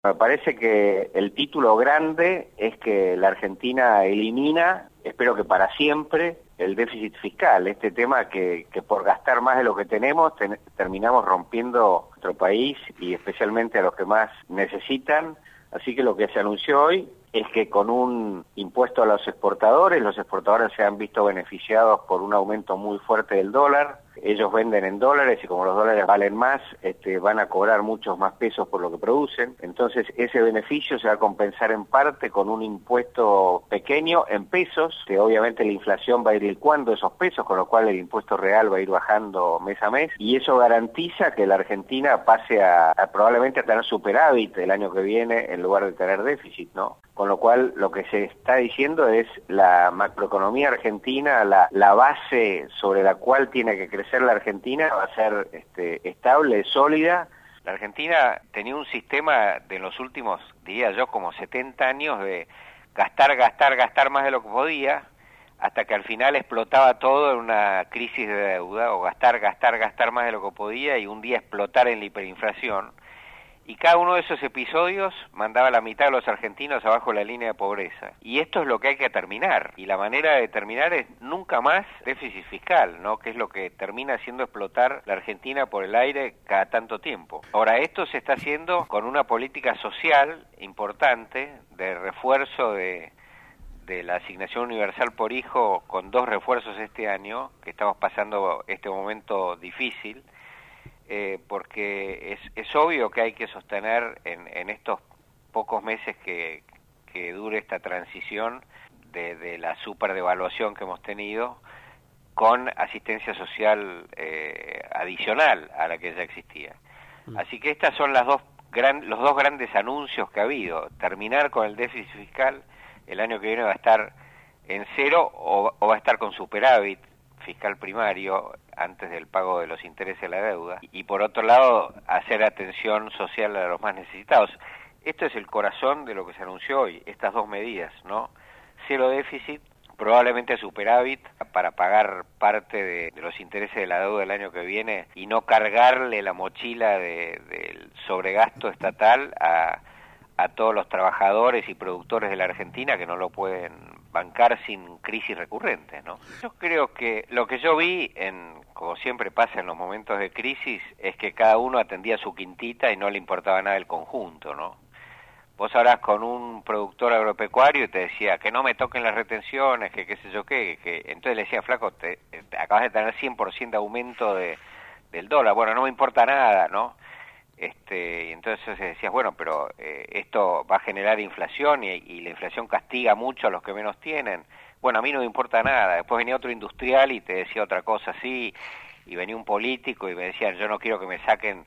Me parece que el título grande es que la Argentina elimina, espero que para siempre, el déficit fiscal, este tema que por gastar más de lo que tenemos terminamos rompiendo nuestro país y especialmente a los que más necesitan. Así que lo que se anunció hoy es que con un impuesto a los exportadores se han visto beneficiados por un aumento muy fuerte del dólar. Ellos venden en dólares y como los dólares valen más, van a cobrar muchos más pesos por lo que producen. Entonces ese beneficio se va a compensar en parte con un impuesto pequeño en pesos, que obviamente la inflación va a ir licuando esos pesos, con lo cual el impuesto real va a ir bajando mes a mes, y eso garantiza que la Argentina pase a probablemente a tener superávit el año que viene en lugar de tener déficit, ¿no? Con lo cual, lo que se está diciendo es la macroeconomía argentina, la base sobre la cual tiene que crecer la Argentina va a ser estable, sólida. La Argentina tenía un sistema de los últimos, diría yo, como 70 años de gastar más de lo que podía, hasta que al final explotaba todo en una crisis de deuda, o gastar más de lo que podía, y un día explotar en la hiperinflación. Y cada uno de esos episodios mandaba a la mitad de los argentinos abajo de la línea de pobreza. Y esto es lo que hay que terminar. Y la manera de terminar es nunca más déficit fiscal, ¿no? Que es lo que termina haciendo explotar la Argentina por el aire cada tanto tiempo. Ahora, esto se está haciendo con una política social importante de refuerzo de la asignación universal por hijo, con 2 refuerzos este año, que estamos pasando este momento difícil. Porque es obvio que hay que sostener en estos pocos meses que dure esta transición de la superdevaluación que hemos tenido, con asistencia social adicional a la que ya existía. Así que estas son los dos grandes anuncios que ha habido: terminar con el déficit fiscal, el año que viene va a estar en cero o va a estar con superávit fiscal primario antes del pago de los intereses de la deuda, y por otro lado hacer atención social a los más necesitados. Esto es el corazón de lo que se anunció hoy, estas 2 medidas, ¿no? Cero déficit, probablemente superávit para pagar parte de los intereses de la deuda del año que viene, y no cargarle la mochila del sobregasto estatal a todos los trabajadores y productores de la Argentina, que no lo pueden bancar sin crisis recurrentes, ¿no? Yo creo que lo que yo vi, como siempre pasa en los momentos de crisis, es que cada uno atendía su quintita y no le importaba nada el conjunto, ¿no? Vos hablás con un productor agropecuario y te decía que no me toquen las retenciones, que qué sé yo qué, entonces le decía: flaco, te acabas de tener 100% de aumento del dólar. Bueno, no me importa nada, ¿no? Y entonces decías, bueno, pero esto va a generar inflación y la inflación castiga mucho a los que menos tienen. Bueno, a mí no me importa nada. Después venía otro industrial y te decía otra cosa así, y venía un político y me decían: yo no quiero que me saquen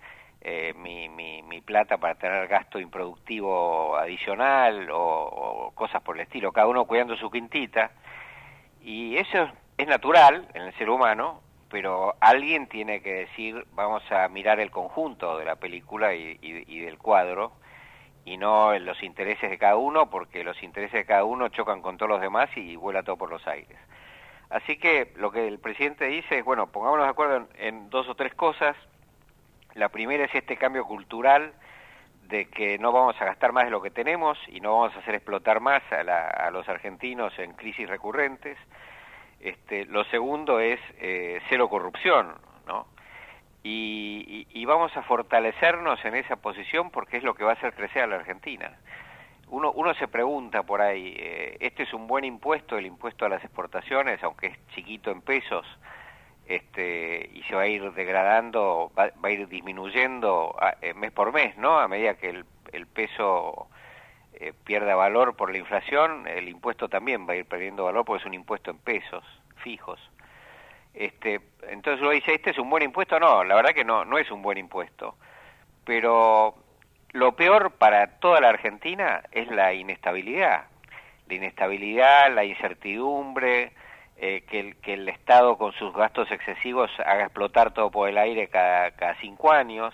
mi plata para tener gasto improductivo adicional o cosas por el estilo, cada uno cuidando su quintita. Y eso es natural en el ser humano, pero alguien tiene que decir: vamos a mirar el conjunto de la película y del cuadro, y no los intereses de cada uno, porque los intereses de cada uno chocan con todos los demás y vuela todo por los aires. Así que lo que el presidente dice es: bueno, pongámonos de acuerdo en 2 o 3 cosas. La primera es este cambio cultural de que no vamos a gastar más de lo que tenemos y no vamos a hacer explotar más a los argentinos en crisis recurrentes. Lo segundo es cero corrupción, ¿no? Y vamos a fortalecernos en esa posición, porque es lo que va a hacer crecer a la Argentina. Uno se pregunta por ahí, ¿este es un buen impuesto, el impuesto a las exportaciones, aunque es chiquito en pesos, y se va a ir degradando, va a ir disminuyendo mes por mes, ¿no? A medida que el peso pierda valor por la inflación, el impuesto también va a ir perdiendo valor, porque es un impuesto en pesos fijos. Entonces uno dice: ¿este es un buen impuesto? No, la verdad que no es un buen impuesto. Pero lo peor para toda la Argentina es la inestabilidad. La incertidumbre, que el Estado con sus gastos excesivos haga explotar todo por el aire cada 5 años,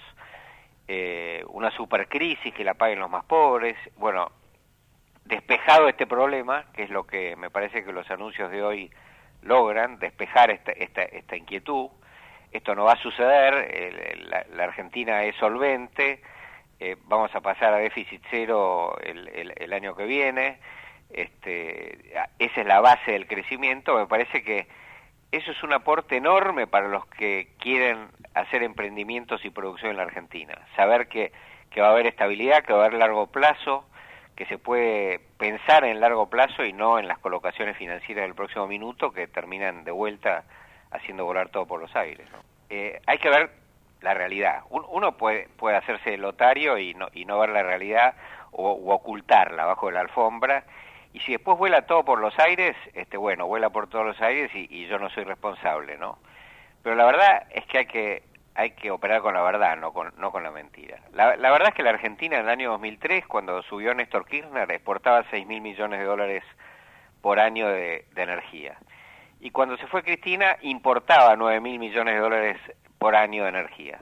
una supercrisis que la paguen los más pobres. Bueno, despejado este problema, que es lo que me parece que los anuncios de hoy logran, despejar esta inquietud. Esto no va a suceder, la Argentina es solvente, vamos a pasar a déficit cero el año que viene, esa es la base del crecimiento. Me parece que eso es un aporte enorme para los que quieren hacer emprendimientos y producción en la Argentina. Saber que va a haber estabilidad, que va a haber largo plazo, que se puede pensar en largo plazo y no en las colocaciones financieras del próximo minuto que terminan de vuelta haciendo volar todo por los aires, ¿no? Hay que ver la realidad. Uno puede hacerse lotario y no ver la realidad u ocultarla bajo la alfombra, y si después vuela todo por los aires, bueno, vuela por todos los aires y yo no soy responsable, ¿no? Pero la verdad es que hay que operar con la verdad, no con la mentira. La verdad es que la Argentina en el año 2003, cuando subió Néstor Kirchner, exportaba 6.000 millones de dólares por año de energía. Y cuando se fue Cristina, importaba 9.000 millones de dólares por año de energía.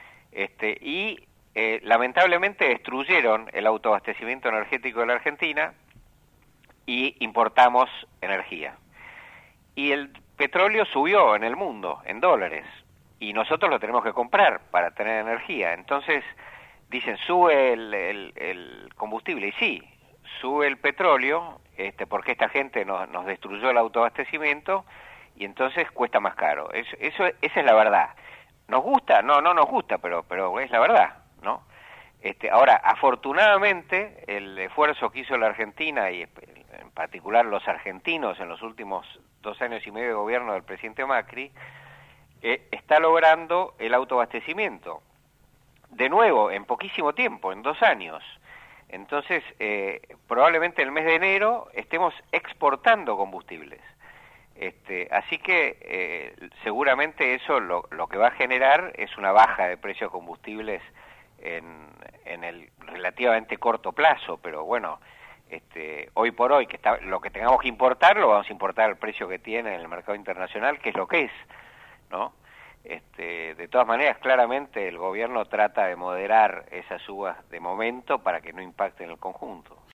Lamentablemente destruyeron el autoabastecimiento energético de la Argentina y importamos energía. Y el petróleo subió en el mundo, en dólares, y nosotros lo tenemos que comprar para tener energía. Entonces, dicen, sube el combustible, y sí, sube el petróleo, porque esta gente nos destruyó el autoabastecimiento, y entonces cuesta más caro. Esa es la verdad. ¿Nos gusta? No nos gusta, pero es la verdad, ¿no? Ahora, afortunadamente, el esfuerzo que hizo la Argentina, y en particular los argentinos en los últimos 2 años y medio de gobierno del presidente Macri, está logrando el autoabastecimiento. De nuevo, en poquísimo tiempo, en 2 años. Entonces, probablemente el mes de enero estemos exportando combustibles. Así que seguramente eso lo que va a generar es una baja de precios de combustibles en el relativamente corto plazo, pero bueno, hoy por hoy lo que tengamos que importar lo vamos a importar al precio que tiene en el mercado internacional, que es lo que es, ¿no? De todas maneras, claramente el gobierno trata de moderar esas subas de momento para que no impacten el conjunto.